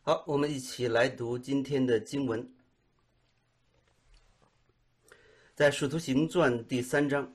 好，我们一起来读今天的经文，在《使徒行传》第3章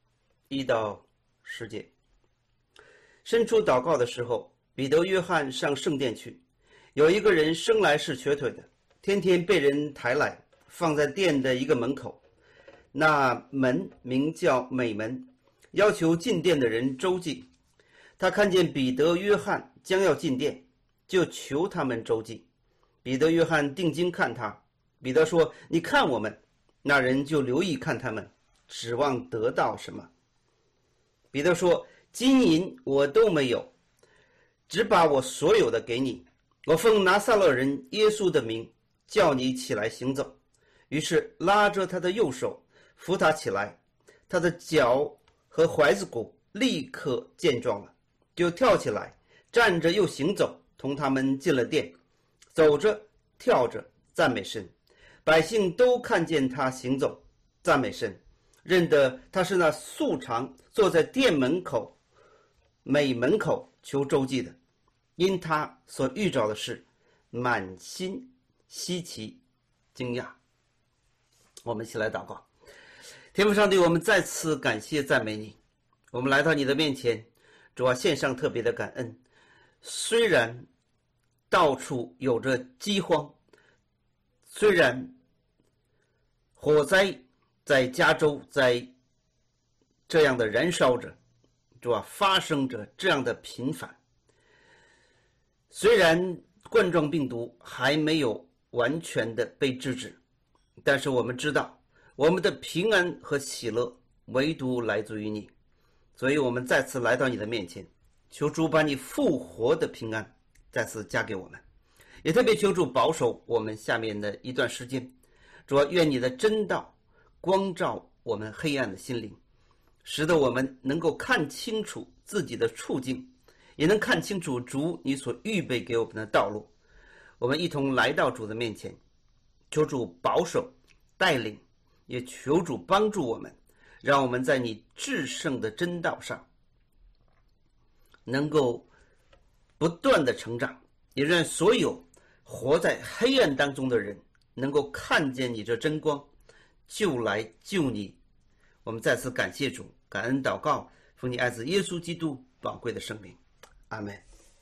1到10节。伸出祷告的时候，彼得、约翰上圣殿去，有一个人生来是瘸腿的，天天被人抬来，放在殿的一个门口。那门名叫美门，要求进殿的人周济。他看见彼得、约翰将要进殿，就求他们周济。彼得、约翰定睛看他，彼得说：“你看我们。”那人就留意看他们，指望得到什么。彼得说：“金银我都没有，只把我所有的给你。我奉拿撒勒人耶稣的名，叫你起来行走。”于是拉着他的右手，扶他起来，他的脚和踝子骨立刻健壮了，就跳起来，站着又行走，同他们进了殿，走着跳着赞美神。百姓都看见他行走赞美神，认得他是那素常坐在殿门口美门口求周济的，因他所遇着的事满心稀奇惊讶。我们一起来祷告。天父上帝，我们再次感谢赞美你，我们来到你的面前，主啊，献上特别的感恩。虽然到处有着饥荒，虽然火灾在加州在这样的燃烧着，主啊，发生着这样的频繁，虽然冠状病毒还没有完全的被制止，但是我们知道我们的平安和喜乐唯独来自于你，所以我们再次来到你的面前，求主把你复活的平安再次加给我们，也特别求主保守我们下面的一段时间。主啊，愿你的真道光照我们黑暗的心灵，使得我们能够看清楚自己的处境，也能看清楚主你所预备给我们的道路。我们一同来到主的面前，求主保守带领，也求主帮助我们，让我们在你至圣的真道上能够不断的成长，也让所有活在黑暗当中的人能够看见你这真光，就来救你。我们再次感谢主，感恩祷告，奉你爱子耶稣基督宝贵的圣名，阿们。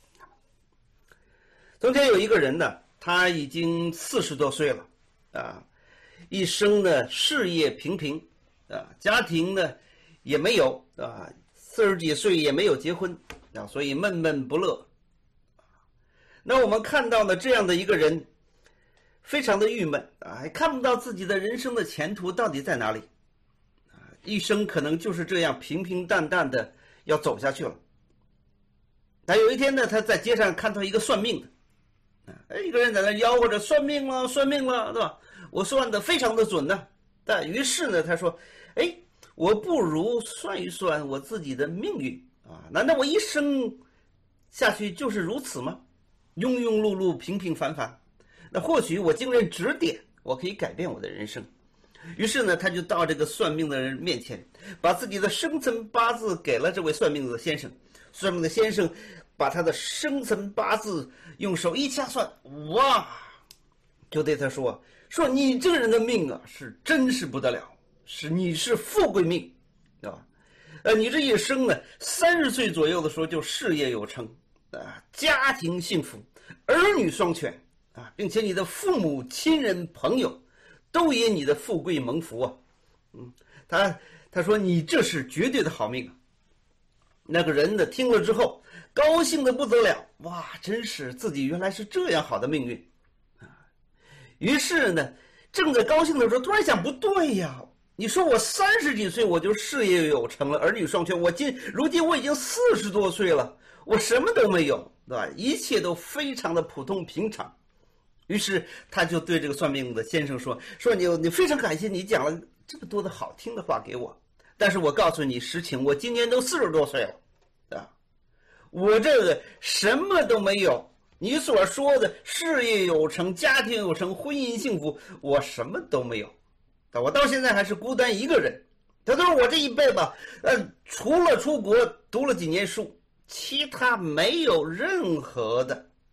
从前有一个人呢，他已经40多岁了啊，一生呢事业平平啊，家庭呢也没有啊，40几岁也没有结婚啊，所以闷闷不乐。那我们看到呢，这样的一个人非常的郁闷啊，还看不到自己的人生的前途到底在哪里啊，一生可能就是这样平平淡淡的要走下去了。但有一天呢，他在街上看到一个算命的，一个人在那吆喝着算命了，算命了，对吧？我算的非常的准呢。但于是呢，他说：“我不如算一算我自己的命运啊！难道我一生下去就是如此吗？庸庸碌碌，平平凡凡。那或许我经人指点，我可以改变我的人生。”于是呢，他就到这个算命的人面前，把自己的生辰八字给了这位算命的先生。算命的先生把他的生辰八字用手一掐算，哇，就对他说你这个人的命啊，是真是不得了，你是富贵命啊，你这一生呢，30岁左右的时候就事业有成啊，家庭幸福，儿女双全啊，并且你的父母亲人朋友都因你的富贵蒙福啊。他说你这是绝对的好命啊。那个人呢听了之后高兴的不得了，哇，真是自己原来是这样好的命运啊。于是呢，正在高兴的时候，突然想，不对呀，你说我30几岁我就事业有成了，儿女双全，如今我已经40多岁了，我什么都没有，对吧？一切都非常的普通平常。于是他就对这个算命的先生说你非常感谢你讲了这么多的好听的话给我，但是我告诉你实情，我今年都40多岁了啊，我这个什么都没有，你所说的事业有成，家庭有成，婚姻幸福，我什么都没有，我到现在还是孤单一个人。他说我这一辈子除了出国读了几年书，其他没有任何的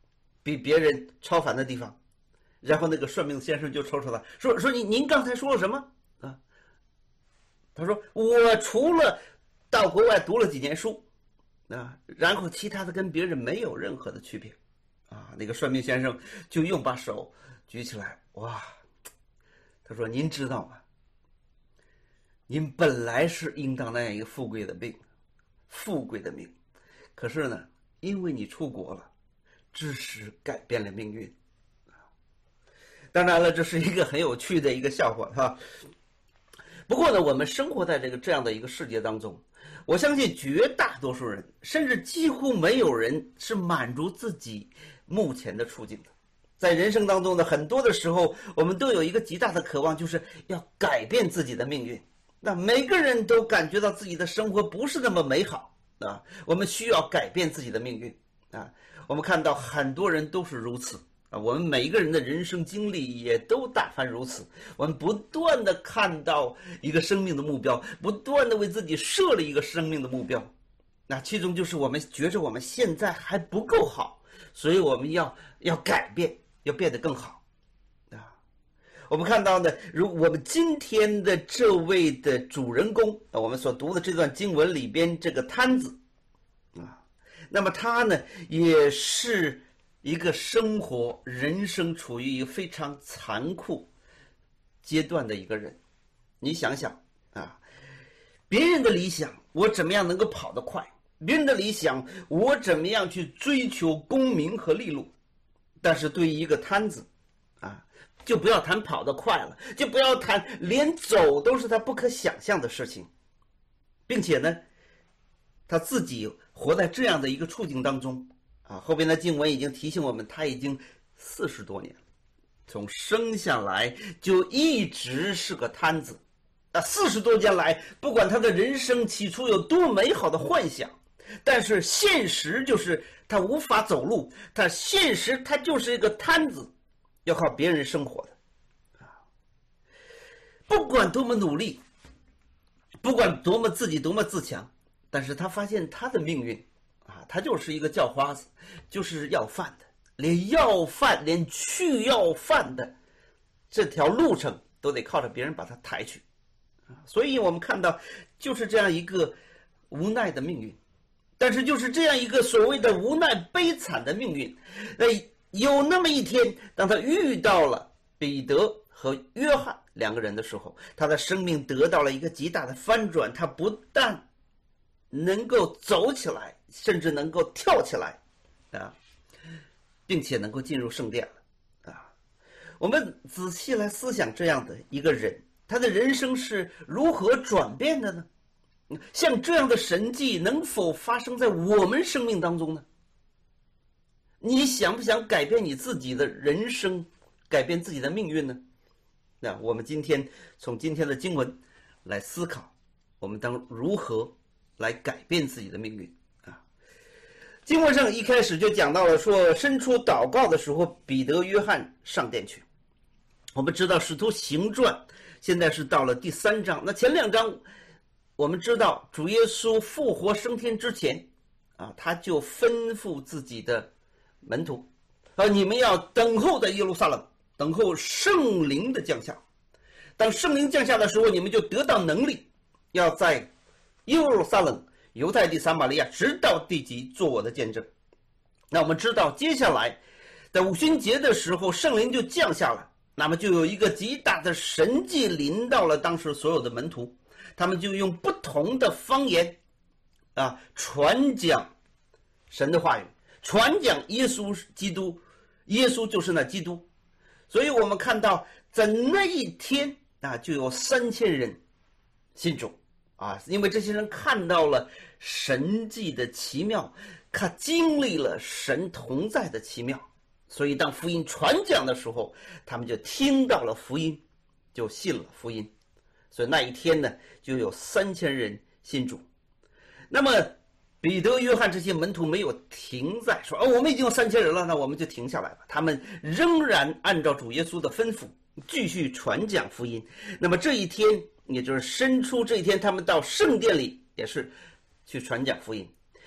比别人超凡的地方。然后那个算命先生就抽抽他，说您刚才说了什么啊？他说我除了到国外读了几年书啊，然后其他的跟别人没有任何的区别啊。那个算命先生就又把手举起来，哇，他说您知道吗？您本来是应当那样一个富贵的命，可是呢，因为你出国了，知识改变了命运。当然了，这是一个很有趣的一个笑话哈。不过呢，我们生活在这样的一个世界当中，我相信绝大多数人，甚至几乎没有人是满足自己目前的处境的。在人生当中的很多的时候，我们都有一个极大的渴望，就是要改变自己的命运。那每个人都感觉到自己的生活不是那么美好啊，我们需要改变自己的命运啊。我们看到很多人都是如此啊，我们每一个人的人生经历也都大凡如此。我们不断的看到一个生命的目标，不断的为自己设立一个生命的目标，那其中就是我们觉着我们现在还不够好，所以我们要改变，要变得更好。我们看到呢，如我们今天的这位的主人公，我们所读的这段经文里边这个摊子啊，那么他呢也是一个人生处于一个非常残酷阶段的一个人。你想想啊，别人的理想我怎么样能够跑得快，别人的理想我怎么样去追求功名和利禄，但是对于一个摊子啊，就不要谈跑得快了，就不要谈连走都是他不可想象的事情，并且呢，他自己活在这样的一个处境当中啊。后边的经文已经提醒我们，他已经40多年了，从生下来就一直是个摊子啊。40多年来，不管他的人生起初有多美好的幻想，但是现实就是他无法走路，现实他就是一个摊子，要靠别人生活的啊。不管多么努力，不管自己多么自强，但是他发现他的命运啊，他就是一个叫花子，就是要饭的，连去要饭的这条路程都得靠着别人把他抬去啊。所以我们看到就是这样一个无奈的命运。但是就是这样一个所谓的无奈悲惨的命运，有那么一天，当他遇到了彼得和约翰2个人的时候，他的生命得到了一个极大的翻转。他不但能够走起来，甚至能够跳起来啊，并且能够进入圣殿了啊。我们仔细来思想这样的一个人，他的人生是如何转变的呢？像这样的神迹能否发生在我们生命当中呢？你想不想改变你自己的人生，改变自己的命运呢？那我们今天从今天的经文来思考，我们当如何来改变自己的命运啊？经文上一开始就讲到了说，伸出祷告的时候，彼得、约翰上殿去。我们知道《使徒行传》现在是到了第3章，那前2章我们知道主耶稣复活升天之前啊，他就吩咐自己的门徒你们要等候在耶路撒冷，等候圣灵的降下。当圣灵降下的时候，你们就得到能力，要在耶路撒冷、犹太地、撒玛利亚直到地极做我的见证。那我们知道接下来在五旬节的时候，圣灵就降下了，那么就有一个极大的神迹临到了当时所有的门徒，他们就用不同的方言啊传讲神的话语，传讲耶稣基督，耶稣就是那基督。所以我们看到在那一天啊，就有3000人信主啊，因为这些人看到了神迹的奇妙，他经历了神同在的奇妙，所以当福音传讲的时候，他们就听到了福音，就信了福音。所以那一天呢，就有3000人信主。那么彼得、约翰这些门徒没有停在说我们已经有3000人了，那我们就停下来吧。他们仍然按照主耶稣的吩咐继续传讲福音。那么这一天，也就是申初这一天，他们到圣殿里也是去传讲福音。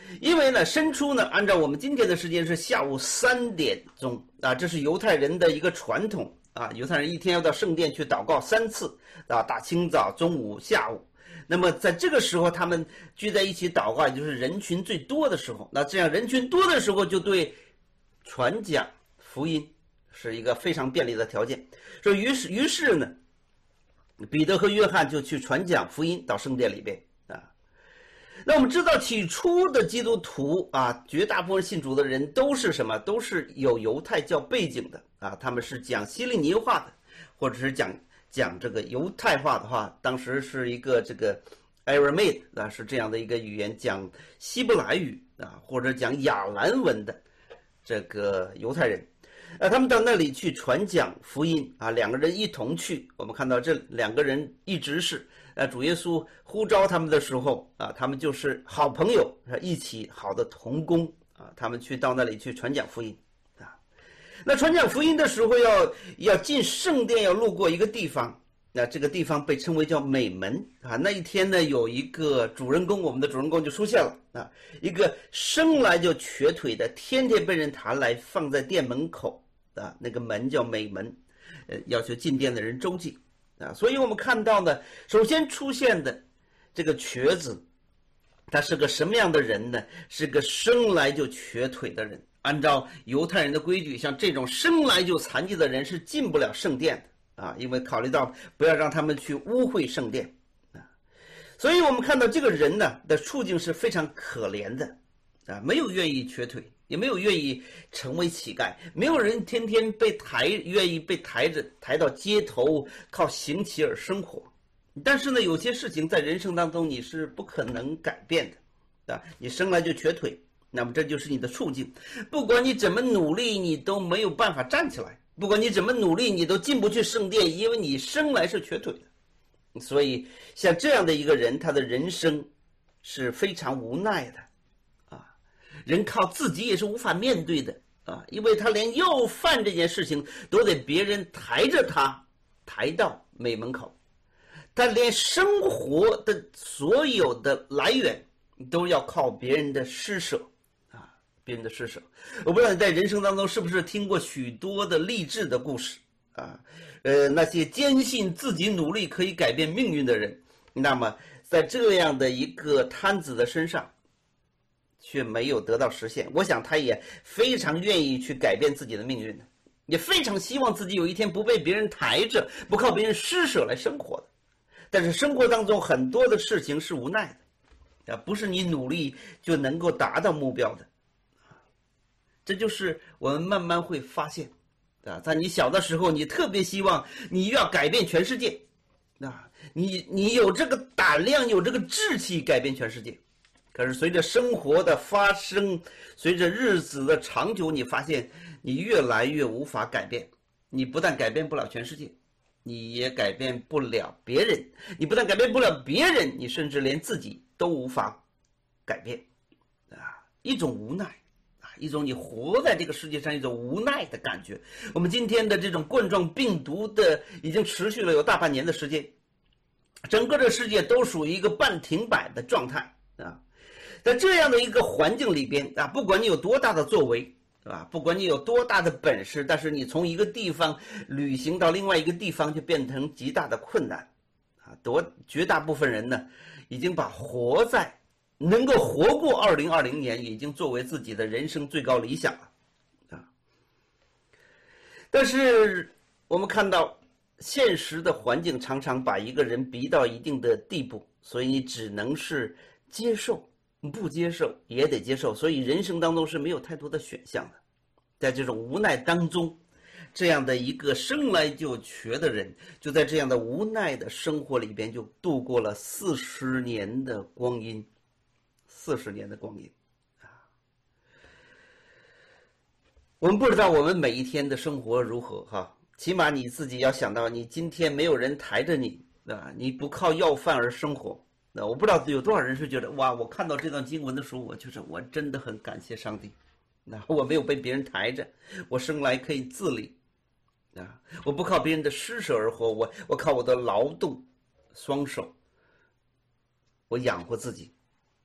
因为呢，申初呢，按照我们今天的时间是下午3点钟啊，这是犹太人的一个传统啊。犹太人一天要到圣殿去祷告3次啊，大清早、中午、下午。那么在这个时候，他们聚在一起祷告，也就是人群最多的时候。那这样人群多的时候，就对传讲福音是一个非常便利的条件。所以于是呢，彼得和约翰就去传讲福音到圣殿里边啊。那我们知道起初的基督徒啊，绝大部分信主的人都是什么？都是有犹太教背景的啊，他们是讲希利尼话的，或者是讲这个犹太话的话，当时是一个这个 Aramaic 啊，是这样的一个语言，讲希伯来语啊，或者讲亚兰文的这个犹太人。他们到那里去传讲福音啊，两个人一同去。我们看到这两个人一直是主耶稣呼召他们的时候啊，他们就是好朋友，一起好的同工啊，他们去到那里去传讲福音啊。那传讲福音的时候要进圣殿，要路过一个地方，那这个地方被称为叫美门啊。那一天呢，有一个主人公，我们的主人公就出现了啊，一个生来就瘸腿的，天天被人抬来放在殿门口啊，那个门叫美门，要求进殿的人周济啊。所以我们看到呢，首先出现的这个瘸子，他是个什么样的人呢？是个生来就瘸腿的人。按照犹太人的规矩，像这种生来就残疾的人是进不了圣殿的啊，因为考虑到不要让他们去污秽圣殿啊。所以我们看到这个人呢的处境是非常可怜的啊，没有愿意瘸腿，也没有愿意成为乞丐，没有人天天愿意被抬到街头靠行乞而生活。但是呢，有些事情在人生当中你是不可能改变的啊，你生来就瘸腿，那么这就是你的处境，不管你怎么努力，你都没有办法站起来；不管你怎么努力，你都进不去圣殿，因为你生来是瘸腿的。所以，像这样的一个人，他的人生是非常无奈的啊，人靠自己也是无法面对的啊，因为他连要饭这件事情都得别人抬着他抬到美门口，他连生活的所有的来源都要靠别人的施舍。别人的施舍，我不知道你在人生当中是不是听过许多的励志的故事啊？那些坚信自己努力可以改变命运的人，那么在这样的一个摊子的身上，却没有得到实现。我想他也非常愿意去改变自己的命运的，也非常希望自己有一天不被别人抬着，不靠别人施舍来生活的。但是生活当中很多的事情是无奈的啊，不是你努力就能够达到目标的。这就是我们慢慢会发现啊，在你小的时候，你特别希望你要改变全世界啊，你有这个胆量，有这个志气改变全世界。可是随着生活的发生，随着日子的长久，你发现你越来越无法改变。你不但改变不了全世界，你也改变不了别人。你不但改变不了别人，你甚至连自己都无法改变啊，一种无奈。一种你活在这个世界上一种无奈的感觉。我们今天的这种冠状病毒的已经持续了有大半年的时间，整个的世界都属于一个半停摆的状态啊。在这样的一个环境里边啊，不管你有多大的作为啊，不管你有多大的本事，但是你从一个地方旅行到另外一个地方就变成极大的困难啊。绝大部分人呢，已经把能够活过2020年已经作为自己的人生最高理想了啊。但是我们看到现实的环境常常把一个人逼到一定的地步，所以你只能是接受，不接受也得接受，所以人生当中是没有太多的选项的。在这种无奈当中，这样的一个生来就瘸的人，就在这样的无奈的生活里边就度过了40年的光阴。40年的光阴啊！我们不知道我们每一天的生活如何哈，起码你自己要想到，你今天没有人抬着你啊，你不靠要饭而生活。那我不知道有多少人是觉得哇，我看到这段经文的时候，我真的很感谢上帝，那我没有被别人抬着，我生来可以自理啊，我不靠别人的施舍而活，我靠我的劳动双手，我养活自己。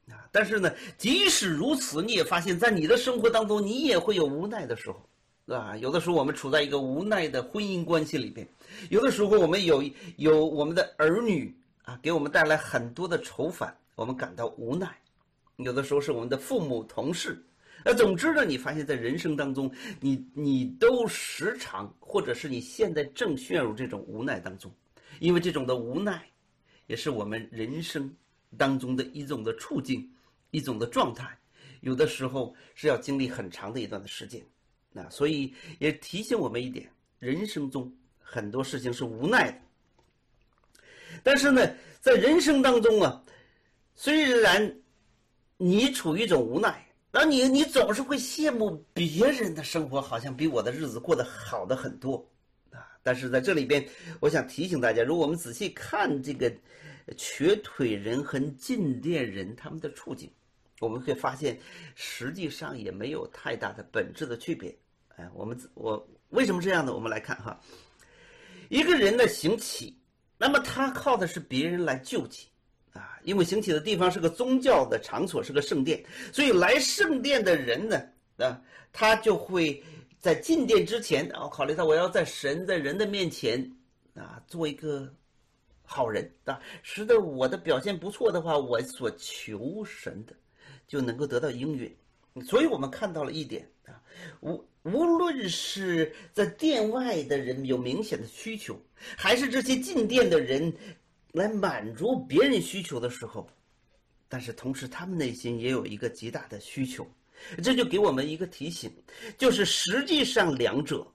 但是呢，即使如此，你也发现在你的生活当中，你也会有无奈的时候，有的时候我们处在一个无奈的婚姻关系里边，有的时候我们有我们的儿女给我们带来很多的愁烦，我们感到无奈。有的时候是我们的父母、同事。总之呢，你发现在人生当中，你都时常，或者是你现在正陷入这种无奈当中，因为这种的无奈，也是我们人生当中的一种的处境，一种的状态，有的时候是要经历很长的一段的时间。所以也提醒我们一点，人生中很多事情是无奈的。但是呢，在人生当中虽然你处于一种无奈，然后你总是会羡慕别人的生活好像比我的日子过得好的很多但是在这里边，我想提醒大家，如果我们仔细看这个瘸腿人和进店人他们的处境，我们会发现实际上也没有太大的本质的区别。我为什么这样呢？我们来看一个人的行乞，那么他靠的是别人来救济因为行乞的地方是个宗教的场所，是个圣殿，所以来圣殿的人呢他就会在进殿之前考虑到我要在人的面前做一个好人使得我的表现不错的话，我所求神的就能够得到应允。所以我们看到了一点无论是在殿外的人有明显的需求，还是这些进殿的人来满足别人需求的时候，但是同时他们内心也有一个极大的需求。这就给我们一个提醒，就是实际上两者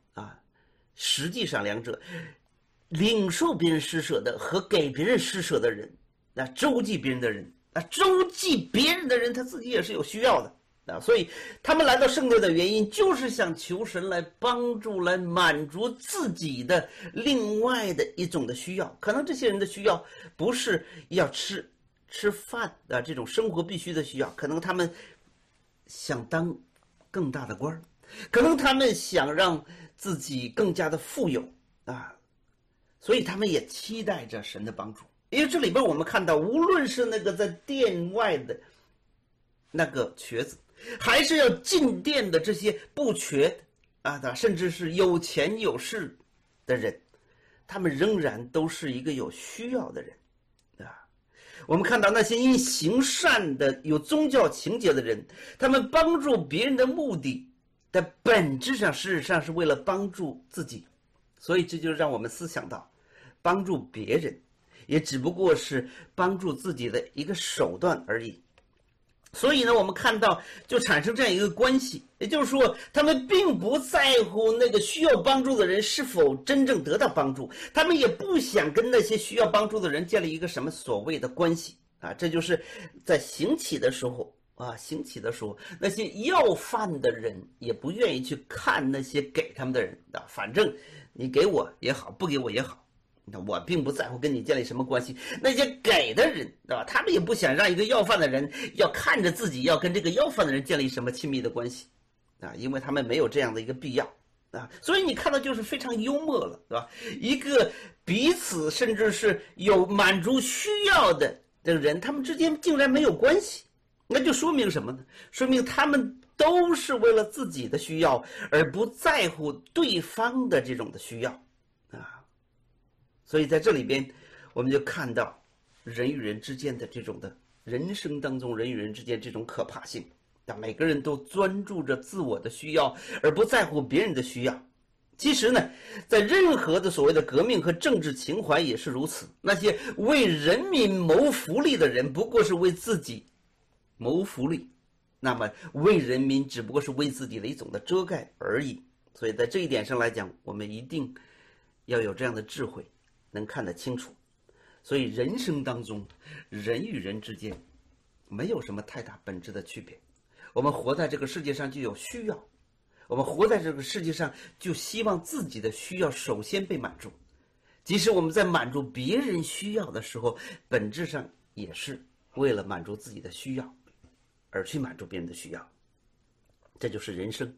领受别人施舍的和给别人施舍的人周济别人的人周济别人的人他自己也是有需要的所以他们来到圣殿的原因，就是想求神来帮助，来满足自己的另外的一种的需要。可能这些人的需要不是要吃饭这种生活必须的需要，可能他们想当更大的官，可能他们想让自己更加的富有所以他们也期待着神的帮助。因为这里边我们看到，无论是那个在殿外的那个瘸子，还是要进殿的这些不瘸甚至是有钱有势的人，他们仍然都是一个有需要的人我们看到那些因行善的有宗教情节的人，他们帮助别人的目的的本质上事实上是为了帮助自己。所以这就让我们思想到，帮助别人也只不过是帮助自己的一个手段而已。所以呢，我们看到就产生这样一个关系，也就是说，他们并不在乎那个需要帮助的人是否真正得到帮助，他们也不想跟那些需要帮助的人建立一个什么所谓的关系这就是在行乞的时候那些要饭的人也不愿意去看那些给他们的人反正你给我也好，不给我也好，我并不在乎跟你建立什么关系。那些给的人他们也不想让一个要饭的人要看着自己要跟这个要饭的人建立什么亲密的关系因为他们没有这样的一个必要所以你看到就是非常幽默了，对吧？一个彼此甚至是有满足需要的这个人，他们之间竟然没有关系，那就说明什么呢？说明他们都是为了自己的需要，而不在乎对方的这种的需要所以在这里边我们就看到人与人之间的这种的人生当中，人与人之间这种可怕性每个人都专注着自我的需要，而不在乎别人的需要。其实呢，在任何的所谓的革命和政治情怀也是如此，那些为人民谋福利的人不过是为自己谋福利，那么为人民只不过是为自己的一种的遮盖而已。所以在这一点上来讲，我们一定要有这样的智慧，能看得清楚。所以人生当中，人与人之间没有什么太大本质的区别。我们活在这个世界上就有需要，我们活在这个世界上就希望自己的需要首先被满足，即使我们在满足别人需要的时候，本质上也是为了满足自己的需要而去满足别人的需要。这就是人生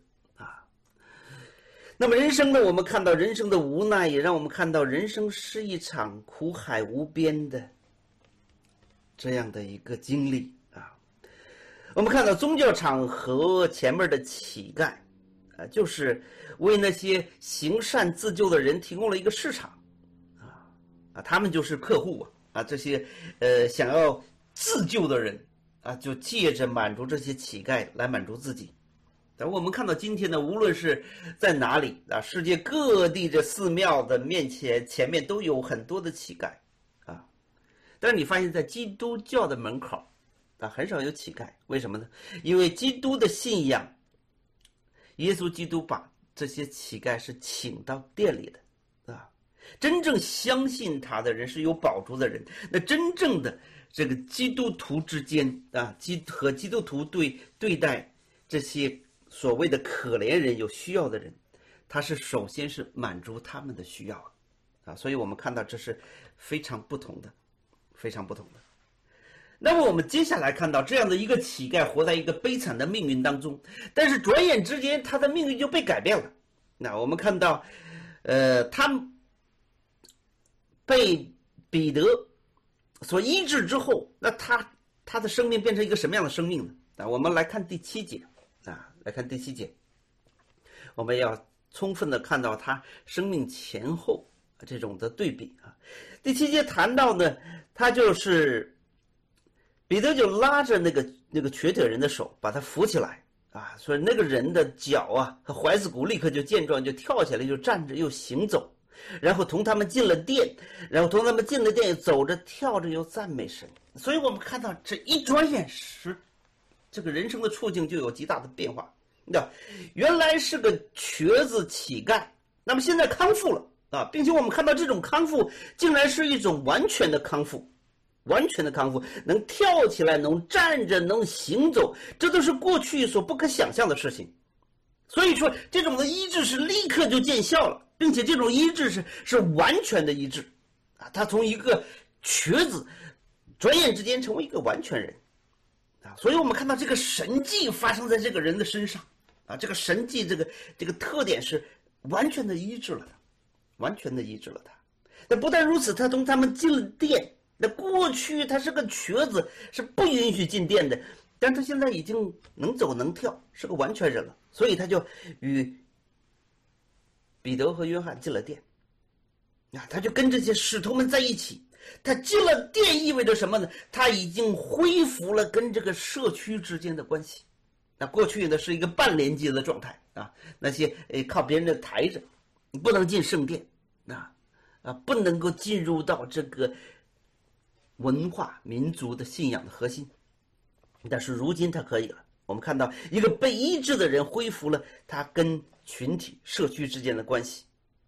那么人生呢，我们看到人生的无奈，也让我们看到人生是一场苦海无边的这样的一个经历我们看到宗教场合前面的乞丐，就是为那些行善自救的人提供了一个市场，他们就是客户这些想要自救的人就借着满足这些乞丐来满足自己。但我们看到今天呢，无论是在哪里世界各地这寺庙的前面都有很多的乞丐但是你发现在基督教的门口很少有乞丐，为什么呢？因为基督的信仰，耶稣基督把这些乞丐是请到店里的真正相信他的人是有宝珠的人。那真正的这个基督徒之间和基督徒对待这些所谓的可怜人有需要的人，他是首先是满足他们的需要所以我们看到这是非常不同的，非常不同的。那么我们接下来看到这样的一个乞丐活在一个悲惨的命运当中，但是转眼之间他的命运就被改变了。那我们看到他被彼得所医治之后，那他的生命变成一个什么样的生命呢？我们来看第7节来看第7节，我们要充分的看到他生命前后这种的对比第7节谈到呢，他就是彼得就拉着那个瘸腿人的手，把他扶起来所以那个人的脚和踝子骨立刻就健壮，就跳起来，就站着又行走，然后同他们进了殿，然后同他们进了殿，走着跳着又赞美神。所以我们看到这一转眼时，这个人生的处境就有极大的变化。原来是个瘸子乞丐，那么现在康复了并且我们看到这种康复竟然是一种完全的康复，完全的康复，能跳起来，能站着，能行走，这都是过去所不可想象的事情。所以说这种的医治是立刻就见效了，并且这种医治是完全的医治他从一个瘸子转眼之间成为一个完全人所以我们看到这个神迹发生在这个人的身上这个神迹这个特点是完全的医治了他，完全的医治了他。那不但如此，他同他们进了殿。那过去他是个瘸子，是不允许进殿的，但他现在已经能走能跳，是个完全人了，所以他就与彼得和约翰进了殿他就跟这些使徒们在一起。他进了殿意味着什么呢？他已经恢复了跟这个社区之间的关系。那过去呢是一个半连接的状态那些靠别人的抬着，你不能进圣殿不能够进入到这个文化民族的信仰的核心。但是如今他可以了，我们看到一个被医治的人恢复了他跟群体社区之间的关系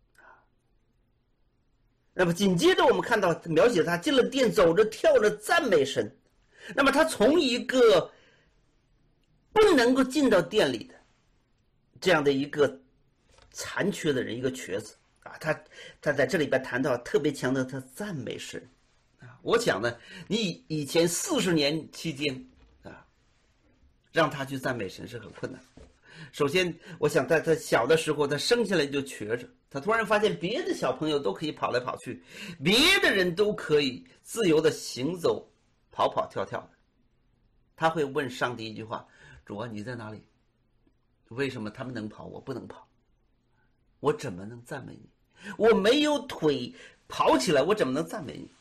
那么紧接着我们看到描写他进了殿，走着跳着赞美神。那么他从一个不能够进到店里的这样的一个残缺的人，一个瘸子他在这里边谈到特别强调他赞美神我想呢，你以前40年期间让他去赞美神是很困难。首先我想在他小的时候，他生下来就瘸着，他突然发现别的小朋友都可以跑来跑去，别的人都可以自由的行走跑跑跳跳的，他会问上帝一句话：主啊，你在哪里？为什么他们能跑我不能跑？我怎么能赞美你？我没有腿跑起来，我怎么能赞美你？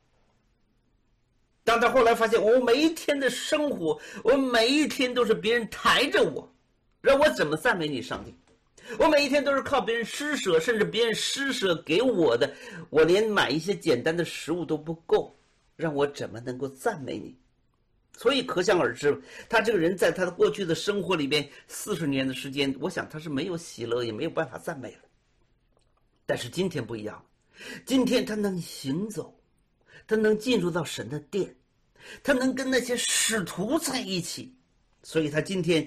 当他后来发现我每一天的生活，我每一天都是别人抬着我，让我怎么赞美你上帝？我每一天都是靠别人施舍，甚至别人施舍给我的，我连买一些简单的食物都不够，让我怎么能够赞美你？所以可想而知，他这个人在他的过去的生活里边40年的时间，我想他是没有喜乐，也没有办法赞美了。但是今天不一样，今天他能行走，他能进入到神的殿，他能跟那些使徒在一起，所以他今天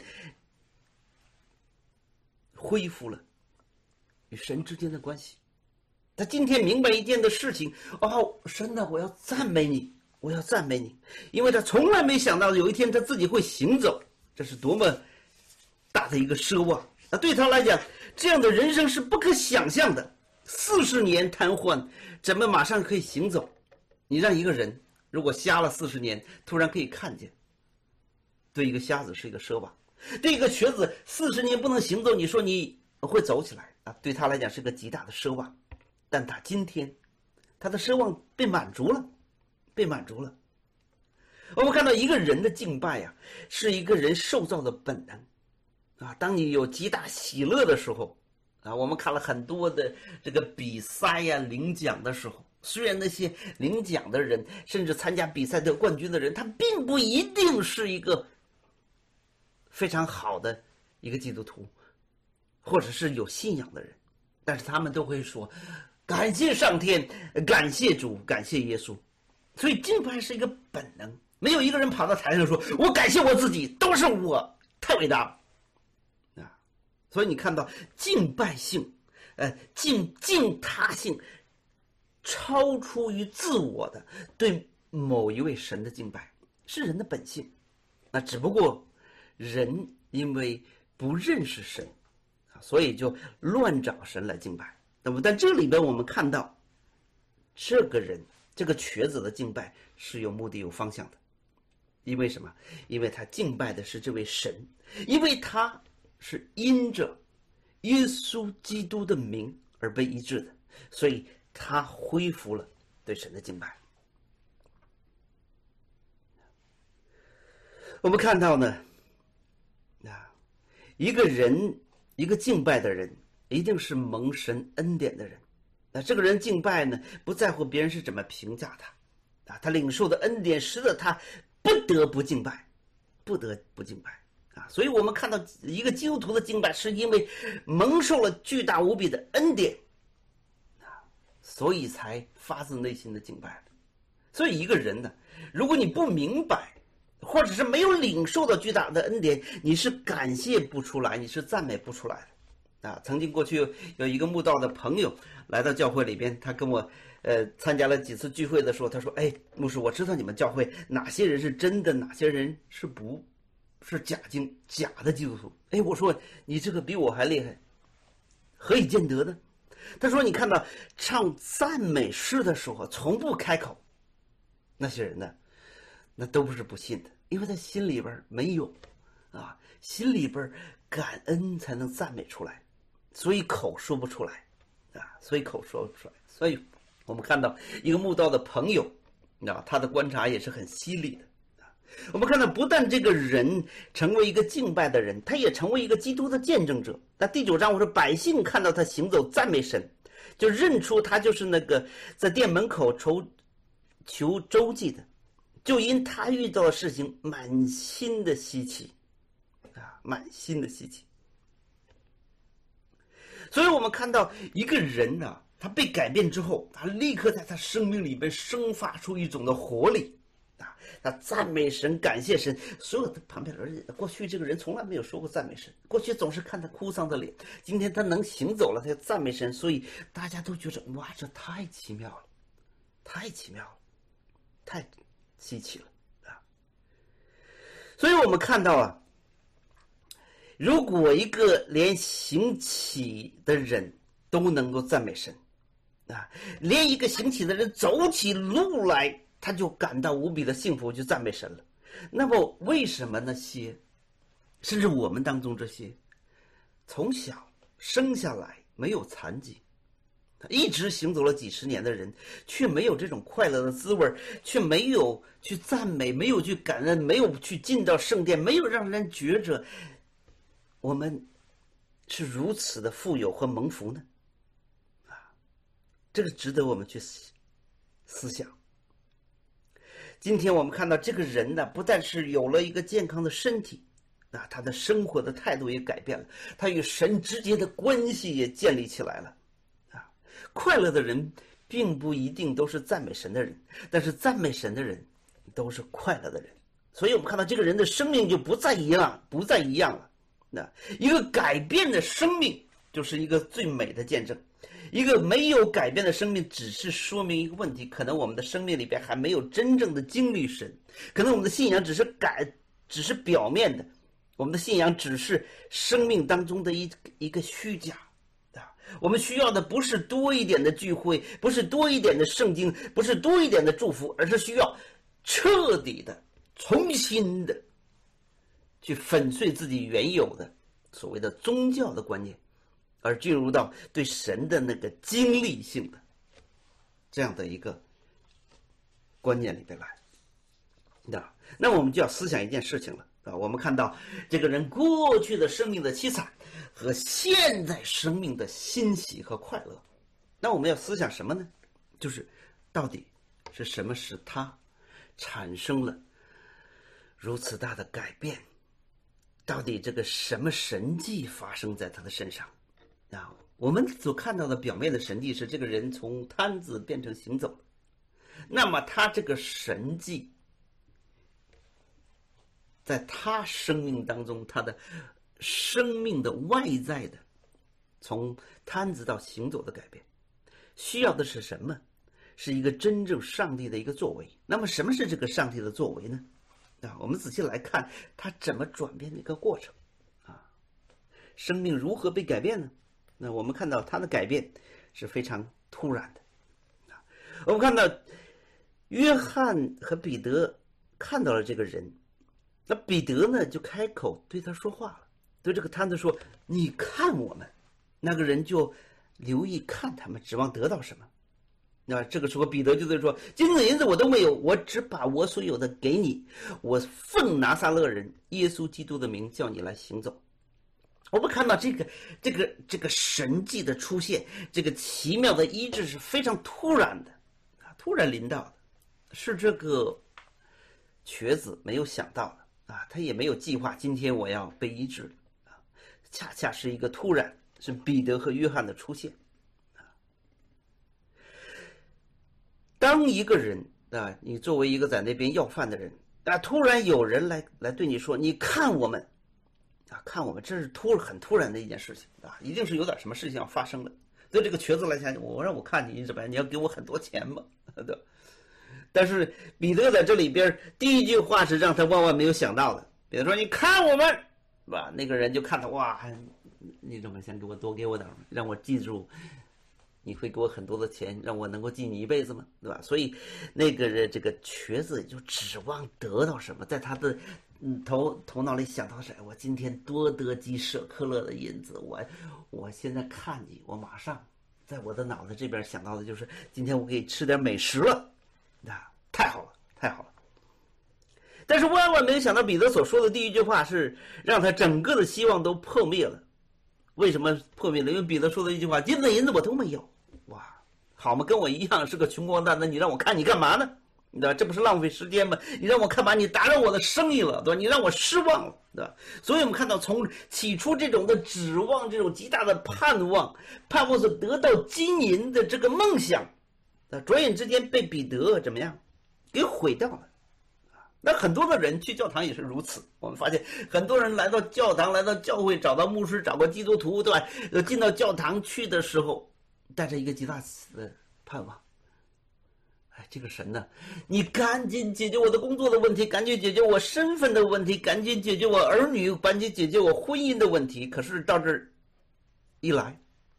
恢复了与神之间的关系。他今天明白一件的事情，神啊，我要赞美你，我要赞美你，因为他从来没想到有一天他自己会行走，这是多么大的一个奢望。对他来讲，这样的人生是不可想象的。40年瘫痪，怎么马上可以行走？你让一个人如果瞎了40年，突然可以看见， 对一个瞎子是一个奢望，对一个瘸子40年不能行走，你说你会走起来啊？对他来讲是个极大的奢望，但他今天他的奢望被满足了，被满足了。我们看到一个人的敬拜呀，是一个人受造的本能啊。当你有极大喜乐的时候啊，我们看了很多的这个比赛呀、领奖的时候，虽然那些领奖的人，甚至参加比赛得冠军的人，他并不一定是一个非常好的一个基督徒，或者是有信仰的人，但是他们都会说感谢上天，感谢主，感谢耶稣。所以敬拜是一个本能，没有一个人跑到台上说我感谢我自己，都是我太伟大了啊！所以你看到敬拜性敬他性超出于自我的对某一位神的敬拜，是人的本性。那只不过人因为不认识神所以就乱找神来敬拜。那么在这里边我们看到这个人这个瘸子的敬拜是有目的有方向的。因为什么？因为他敬拜的是这位神，因为他是因着耶稣基督的名而被医治的，所以他恢复了对神的敬拜。我们看到呢一个人一个敬拜的人一定是蒙神恩典的人。那这个人敬拜呢，不在乎别人是怎么评价他他领受的恩典使得他不得不敬拜，不得不敬拜所以我们看到一个基督徒的敬拜是因为蒙受了巨大无比的恩典所以才发自内心的敬拜。所以一个人呢，如果你不明白或者是没有领受到巨大的恩典，你是感谢不出来，你是赞美不出来的曾经过去有一个慕道的朋友来到教会里边，他跟我参加了几次聚会的时候，他说牧师，我知道你们教会哪些人是真的，哪些人是假的基督徒。我说你这个比我还厉害，何以见得呢？他说你看到唱赞美诗的时候从不开口，那些人呢，那都不是不信的，因为他心里边没有心里边感恩才能赞美出来，所以口说不出来所以我们看到一个慕道的朋友他的观察也是很犀利的我们看到不但这个人成为一个敬拜的人，他也成为一个基督的见证者。那第9章我说百姓看到他行走赞美神，就认出他就是那个在店门口求周济的，就因他遇到的事情满心的稀奇满心的稀奇。所以我们看到一个人他被改变之后，他立刻在他生命里边生发出一种的活力他赞美神，感谢神。所有的旁边的人，过去这个人从来没有说过赞美神，过去总是看他哭丧的脸，今天他能行走了，他就赞美神，所以大家都觉得哇，这太奇妙了，太奇妙了，太稀奇了所以我们看到如果一个连行乞的人都能够赞美神连一个行乞的人走起路来他就感到无比的幸福，就赞美神了。那么为什么那些甚至我们当中这些从小生下来没有残疾，一直行走了几十年的人，却没有这种快乐的滋味，却没有去赞美，没有去感恩，没有去进到圣殿，没有让人觉着我们是如此的富有和蒙福呢这个值得我们去思想。今天我们看到这个人呢，不但是有了一个健康的身体他的生活的态度也改变了，他与神直接的关系也建立起来了快乐的人并不一定都是赞美神的人，但是赞美神的人都是快乐的人。所以我们看到这个人的生命就不再一样了一个改变的生命就是一个最美的见证。一个没有改变的生命只是说明一个问题，可能我们的生命里边还没有真正的经历神，可能我们的信仰只是表面的，我们的信仰只是生命当中的一个虚假我们需要的不是多一点的聚会，不是多一点的圣经，不是多一点的祝福，而是需要彻底的重新的去粉碎自己原有的所谓的宗教的观念，而进入到对神的那个经历性的这样的一个观念里边来。那我们就要思想一件事情了啊！我们看到这个人过去的生命的凄惨和现在生命的欣喜和快乐，那我们要思想什么呢？就是到底是什么使他产生了如此大的改变？到底这个什么神迹发生在他的身上？啊，我们所看到的表面的神迹是这个人从瘫子变成行走，那么他这个神迹在他生命当中，他的生命的外在的从瘫子到行走的改变，需要的是什么？是一个真正上帝的一个作为。那么什么是这个上帝的作为呢？我们仔细来看他怎么转变的一个过程啊，生命如何被改变呢？那我们看到他的改变是非常突然的啊。我们看到约翰和彼得看到了这个人，那彼得呢就开口对他说话了，对这个摊子说：“你看我们。”那个人就留意看他们，指望得到什么。那这个时候彼得就对说：“金子银子我都没有，我只把我所有的给你。我奉拿撒勒人耶稣基督的名叫你来行走。”我们看到这个神迹的出现，这个奇妙的医治是非常突然的啊，突然临到的，是这个瘸子没有想到的啊，他也没有计划今天我要被医治啊，恰恰是一个突然，是彼得和约翰的出现。当一个人啊，你作为一个在那边要饭的人啊，突然有人来对你说：“你看我们啊，看我们。”这是很突然的一件事情啊，一定是有点什么事情要发生了。对这个瘸子来讲，我让我看你怎么样？你要给我很多钱吗？对。但是彼得在这里边第一句话是让他万万没有想到的。彼得说：“你看我们，是吧？”那个人就看他，哇，你怎么想给我多给我点，让我记住。你会给我很多的钱，让我能够记你一辈子吗？对吧？所以那个人这个瘸子就指望得到什么，在他的头脑里想到是：我今天多得几舍克勒的银子，我现在看你，我马上在我的脑子这边想到的就是今天我可以吃点美食了，啊，太好了，太好了。但是万万没有想到，彼得所说的第一句话是让他整个的希望都破灭了。为什么破灭了？因为彼得说的一句话：“金子银子我都没有。”哇，好嘛，跟我一样是个穷光蛋，那你让我看你干嘛呢？你知道这不是浪费时间吗？你让我看嘛，你打扰我的生意了，对吧？你让我失望了，对吧？所以我们看到，从起初这种的指望，这种极大的盼望所得到金银的这个梦想，转眼之间被彼得怎么样给毁掉了。那很多的人去教堂也是如此，我们发现很多人来到教堂，来到教会，找到牧师，找个基督徒，对吧？进到教堂去的时候，带着一个极大的盼望。这个神呢，你赶紧解决我的工作的问题，赶紧解决我身份的问题，赶紧解决我儿女，赶紧解决我婚姻的问题。可是到这儿一来，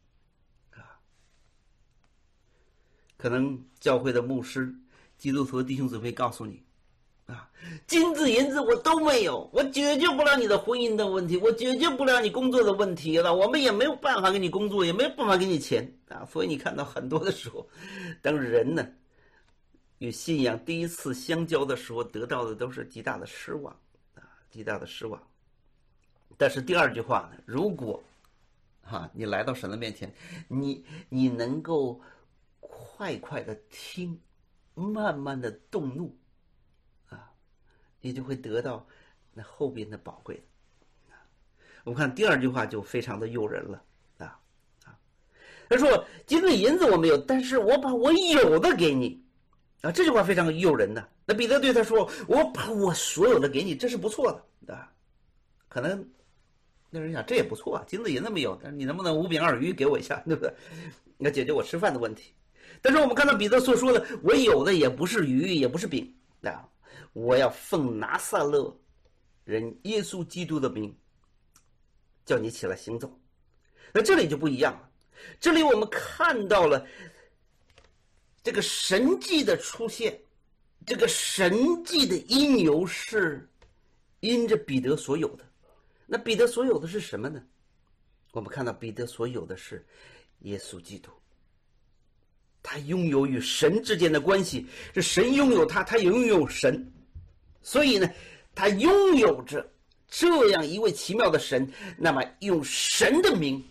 可能教会的牧师、基督徒的弟兄姊妹告诉你。金子银子我都没有，我解决不了你的婚姻的问题，我解决不了你工作的问题了，我们也没有办法给你工作，也没有办法给你钱啊！所以你看到很多的时候，当人呢与信仰第一次相交的时候，得到的都是极大的失望啊，极大的失望。但是第二句话呢，如果你来到神的面前，你能够快快的听，慢慢的动怒。你就会得到那后边的宝贵的。我们看第二句话就非常的诱人了他说：“金子银子我没有，但是我把我有的给你。”这句话非常诱人的。那彼得对他说：“我把我所有的给你，这是不错的可能那人想这也不错啊，金子银子没有，但是你能不能5饼2鱼给我一下，对不对？要解决我吃饭的问题。但是我们看到彼得所说的，我有的也不是鱼，也不是饼我要奉拿撒勒人耶稣基督的名叫你起来行走。那这里就不一样了，这里我们看到了这个神迹的出现，这个神迹的因由是因着彼得所有的。那彼得所有的是什么呢？我们看到彼得所有的是耶稣基督，他拥有与神之间的关系，是神拥有他，他也拥有神，所以呢，他拥有着这样一位奇妙的神，那么用神的名，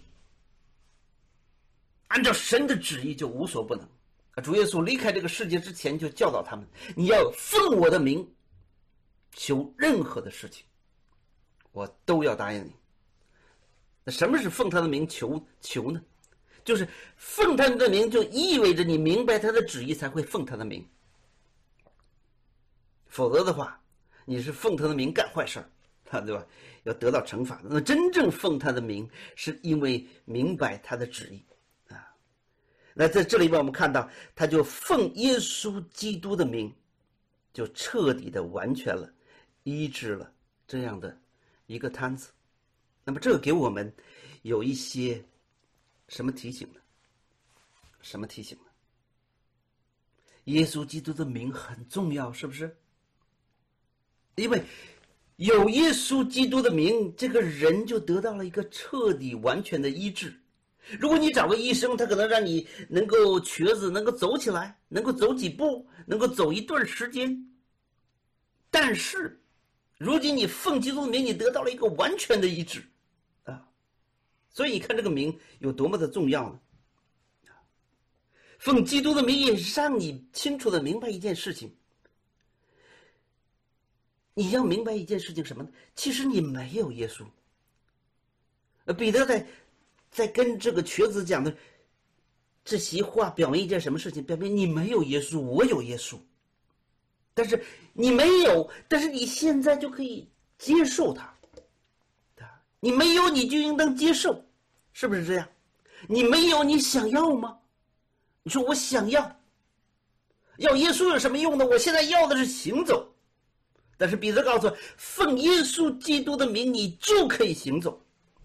按照神的旨意就无所不能。主耶稣离开这个世界之前就教导他们，你要奉我的名求任何的事情，我都要答应你。那什么是奉他的名求呢？就是奉他的名就意味着你明白他的旨意才会奉他的名，否则的话你是奉他的名干坏事对吧？要得到惩罚的。那真正奉他的名是因为明白他的旨意啊。那在这里边我们看到他就奉耶稣基督的名，就彻底的完全了医治了这样的一个摊子。那么这个给我们有一些什么提醒呢？什么提醒呢？耶稣基督的名很重要，是不是？因为有耶稣基督的名，这个人就得到了一个彻底完全的医治。如果你找个医生，他可能让你能够瘸子能够走起来，能够走几步，能够走一段时间，但是如今你奉基督的名，你得到了一个完全的医治啊！所以你看这个名有多么的重要呢？奉基督的名也让你清楚的明白一件事情，你要明白一件事情什么呢？其实你没有耶稣。彼得在跟这个瘸子讲的这席话，表明一件什么事情？表明你没有耶稣，我有耶稣。但是你没有，但是你现在就可以接受它。你没有，你就应当接受，是不是这样？你没有，你想要吗？你说我想要，要耶稣有什么用呢？我现在要的是行走。但是彼得告诉我，奉耶稣基督的名，你就可以行走。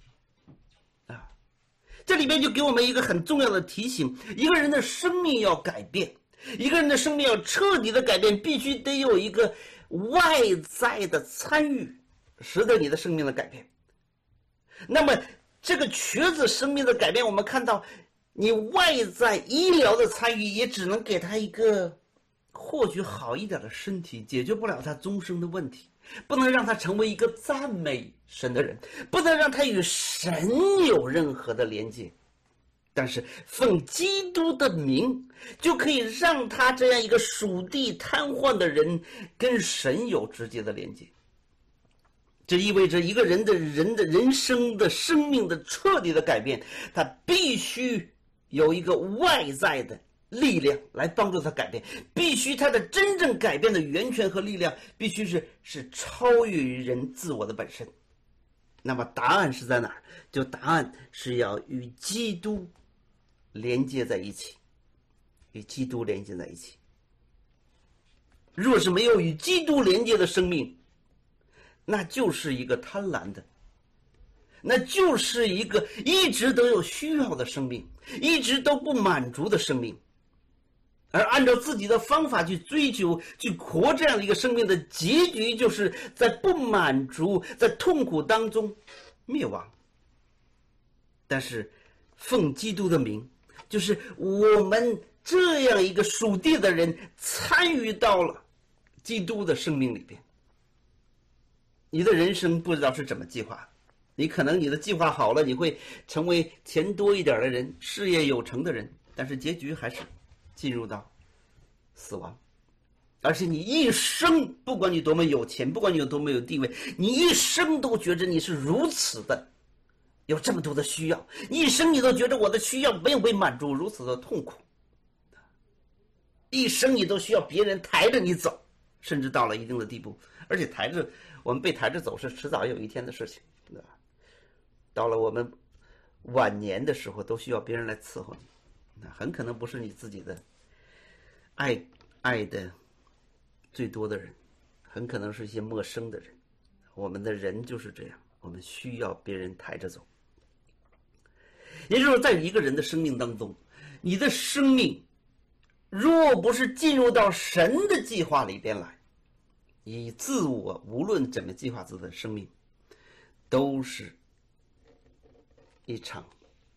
这里边就给我们一个很重要的提醒：一个人的生命要改变，一个人的生命要彻底的改变，必须得有一个外在的参与，使得你的生命的改变。那么这个瘸子生命的改变，我们看到你外在医疗的参与也只能给他一个或许好一点的身体，解决不了他终生的问题，不能让他成为一个赞美神的人，不能让他与神有任何的连接。但是奉基督的名，就可以让他这样一个属地瘫痪的人跟神有直接的连接。这意味着一个人的人生的生命的彻底的改变，他必须有一个外在的力量来帮助他改变，必须他的真正改变的源泉和力量必须是超越于人自我的本身。那么答案是在哪儿？就答案是要与基督连接在一起，与基督连接在一起。若是没有与基督连接的生命，那就是一个贪婪的，那就是一个一直都有需要的生命，一直都不满足的生命。而按照自己的方法去追求去活这样的一个生命的结局，就是在不满足在痛苦当中灭亡。但是奉基督的名，就是我们这样一个属地的人参与到了基督的生命里边。你的人生不知道是怎么计划，你可能你的计划好了，你会成为钱多一点的人，事业有成的人，但是结局还是进入到死亡。而且你一生，不管你多么有钱，不管你有多么有地位，你一生都觉着你是如此的有这么多的需要，你一生你都觉得我的需要没有被满足，如此的痛苦，一生你都需要别人抬着你走，甚至到了一定的地步。而且我们被抬着走是迟早有一天的事情，对吧？到了我们晚年的时候，都需要别人来伺候你，那很可能不是你自己的爱的最多的人，很可能是一些陌生的人。我们的人就是这样，我们需要别人抬着走。也就是说，在一个人的生命当中，你的生命若不是进入到神的计划里边来， 以自我无论怎么计划自己的生命，都是一场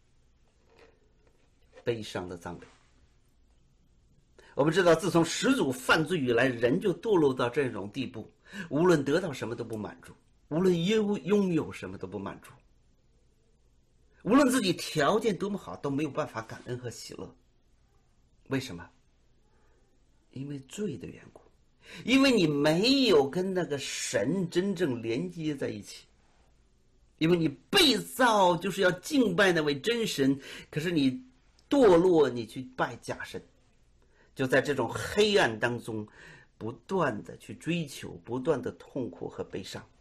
悲伤的葬礼。我们知道，自从始祖犯罪以来，人就堕落到这种地步，无论得到什么都不满足，无论拥有什么都不满足，无论自己条件多么好，都没有办法感恩和喜乐。为什么？因为罪的缘故，因为你没有跟那个神真正连接在一起，因为你被造就是要敬拜那位真神，可是你堕落，你去拜假神，就在这种黑暗当中不断的去追求，不断的痛苦和悲伤。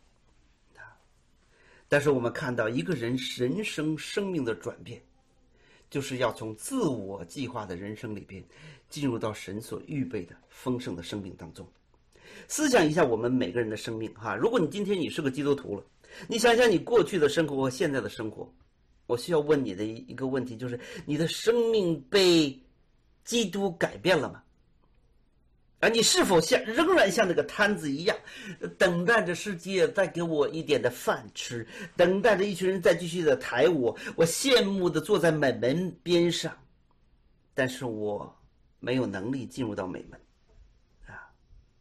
但是我们看到一个人人生命的转变，就是要从自我计划的人生里边进入到神所预备的丰盛的生命当中。思想一下我们每个人的生命哈，如果你今天你是个基督徒了，你想想你过去的生活和现在的生活，我需要问你的一个问题，就是你的生命被基督改变了吗？而你是否仍然像那个摊子一样，等待着世界再给我一点的饭吃，等待着一群人再继续的抬我羡慕的坐在美门边上，但是我没有能力进入到美门啊。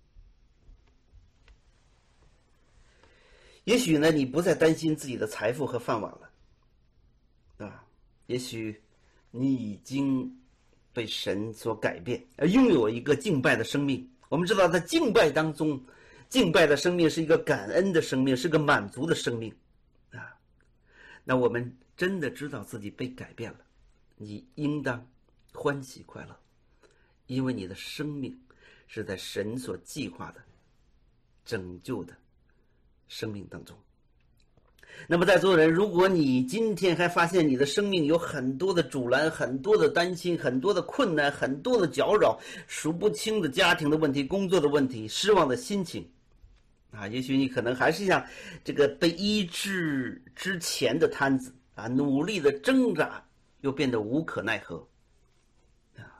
也许呢，你不再担心自己的财富和饭碗了啊，也许你已经被神所改变，而拥有一个敬拜的生命。我们知道，在敬拜当中，敬拜的生命是一个感恩的生命，是个满足的生命啊。那我们真的知道自己被改变了，你应当欢喜快乐，因为你的生命是在神所计划的拯救的生命当中。那么在座的人，如果你今天还发现你的生命有很多的阻拦，很多的担心，很多的困难，很多的搅扰，数不清的家庭的问题，工作的问题，失望的心情啊，也许你可能还是像这个被医治之前的摊子啊，努力的挣扎又变得无可奈何啊。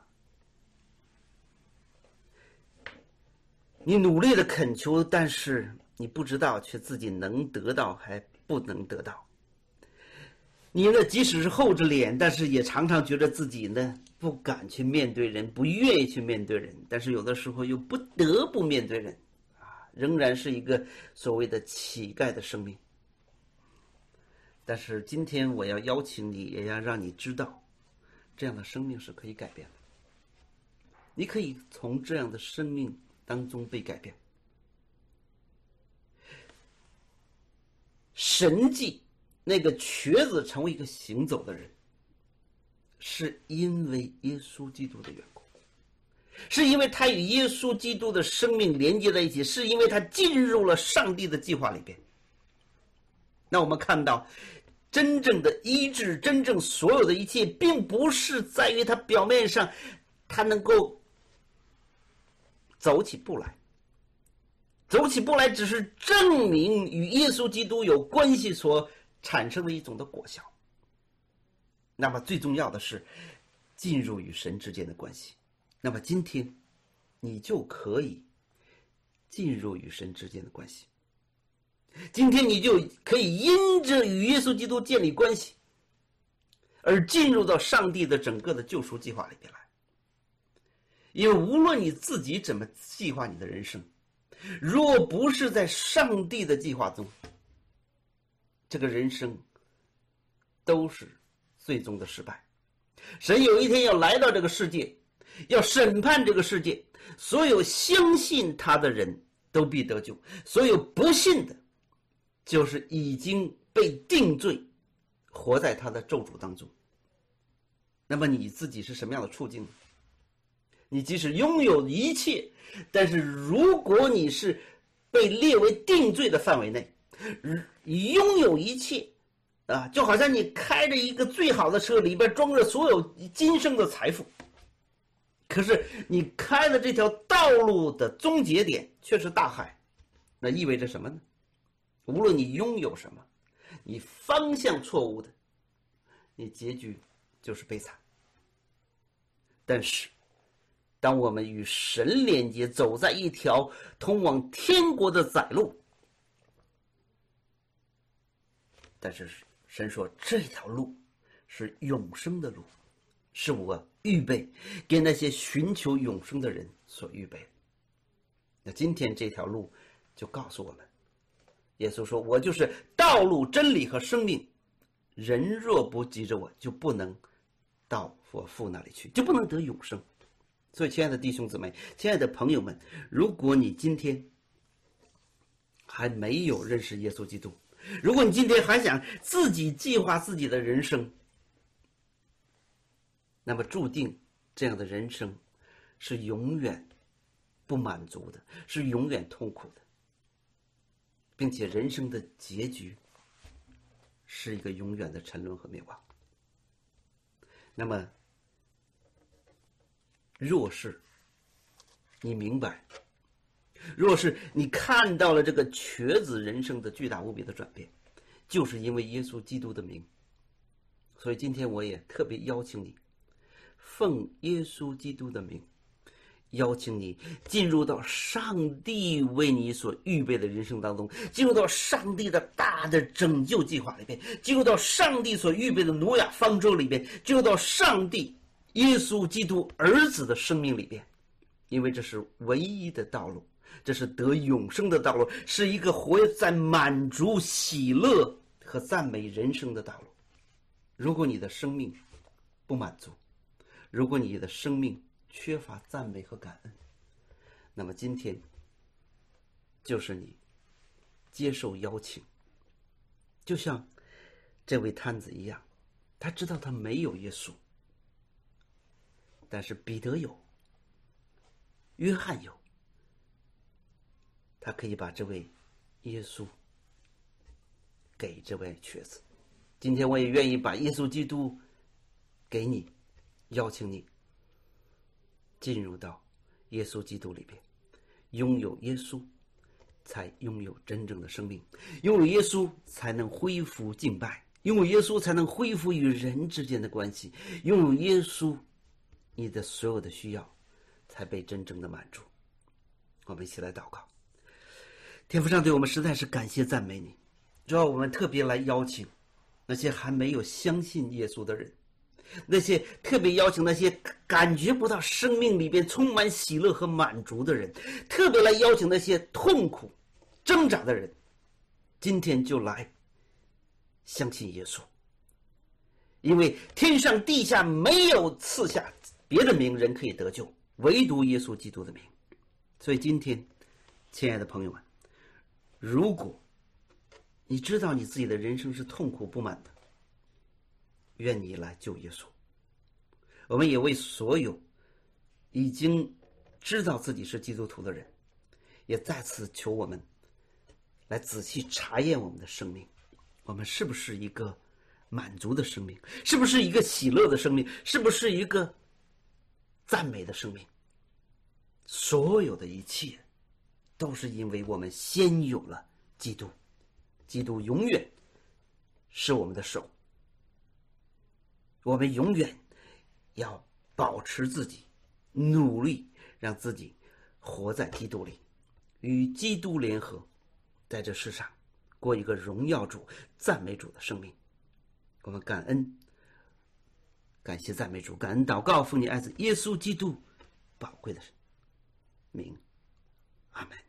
你努力的恳求，但是你不知道却自己能得到还不能得到。你呢，即使是厚着脸，但是也常常觉得自己呢不敢去面对人，不愿意去面对人，但是有的时候又不得不面对人啊，仍然是一个所谓的乞丐的生命。但是今天我要邀请你，也要让你知道，这样的生命是可以改变的。你可以从这样的生命当中被改变。神迹那个瘸子成为一个行走的人，是因为耶稣基督的缘故，是因为他与耶稣基督的生命连接在一起，是因为他进入了上帝的计划里边。那我们看到真正的医治，真正所有的一切，并不是在于他表面上他能够走起步来，走起步来只是证明与耶稣基督有关系所产生的一种的果效。那么最重要的是进入与神之间的关系。那么今天你就可以进入与神之间的关系，今天你就可以因着与耶稣基督建立关系而进入到上帝的整个的救赎计划里边来。因为无论你自己怎么计划你的人生，若不是在上帝的计划中，这个人生都是最终的失败。神有一天要来到这个世界，要审判这个世界，所有相信他的人都必得救，所有不信的就是已经被定罪，活在他的咒诅当中。那么你自己是什么样的处境呢？你即使拥有一切，但是如果你是被列为定罪的范围内，拥有一切啊，就好像你开着一个最好的车，里边装着所有今生的财富，可是你开的这条道路的终结点却是大海，那意味着什么呢？无论你拥有什么，你方向错误的，你结局就是悲惨。但是当我们与神连接，走在一条通往天国的窄路。但是神说，这条路是永生的路，是我预备给那些寻求永生的人所预备的。那今天这条路就告诉我们，耶稣说，我就是道路、真理和生命，人若不急着我，就不能到我父那里去，就不能得永生。所以亲爱的弟兄姊妹，亲爱的朋友们，如果你今天还没有认识耶稣基督，如果你今天还想自己计划自己的人生，那么注定这样的人生是永远不满足的，是永远痛苦的，并且人生的结局是一个永远的沉沦和灭亡。那么若是你明白，若是你看到了这个瘸子人生的巨大无比的转变，就是因为耶稣基督的名。所以今天我也特别邀请你，奉耶稣基督的名，邀请你进入到上帝为你所预备的人生当中，进入到上帝的大的拯救计划里边，进入到上帝所预备的挪亚方舟里边，进入到上帝耶稣基督儿子的生命里边。因为这是唯一的道路，这是得永生的道路，是一个活在满足、喜乐和赞美人生的道路。如果你的生命不满足，如果你的生命缺乏赞美和感恩，那么今天就是你接受邀请，就像这位摊子一样，他知道他没有耶稣，但是彼得有，约翰有，他可以把这位耶稣给这位瘸子。今天我也愿意把耶稣基督给你，邀请你进入到耶稣基督里边，拥有耶稣才拥有真正的生命，拥有耶稣才能恢复敬拜，拥有耶稣才能恢复与人之间的关系，拥有耶稣，你的所有的需要才被真正的满足。我们一起来祷告。天父上帝，我们实在是感谢赞美你，主要我们特别来邀请那些还没有相信耶稣的人，那些特别邀请那些感觉不到生命里边充满喜乐和满足的人，特别来邀请那些痛苦挣扎的人，今天就来相信耶稣。因为天上地下没有赐下别的名人可以得救，唯独耶稣基督的名。所以今天亲爱的朋友们，如果你知道你自己的人生是痛苦不满的，愿你来救耶稣。我们也为所有已经知道自己是基督徒的人，也再次求我们来仔细查验我们的生命，我们是不是一个满足的生命，是不是一个喜乐的生命，是不是一个赞美的生命。所有的一切都是因为我们先有了基督，基督永远是我们的手，我们永远要保持自己，努力让自己活在基督里，与基督联合，在这世上过一个荣耀主、赞美主的生命。我们感恩，感谢赞美主，感恩祷告，奉你爱子耶稣基督宝贵的名，阿们。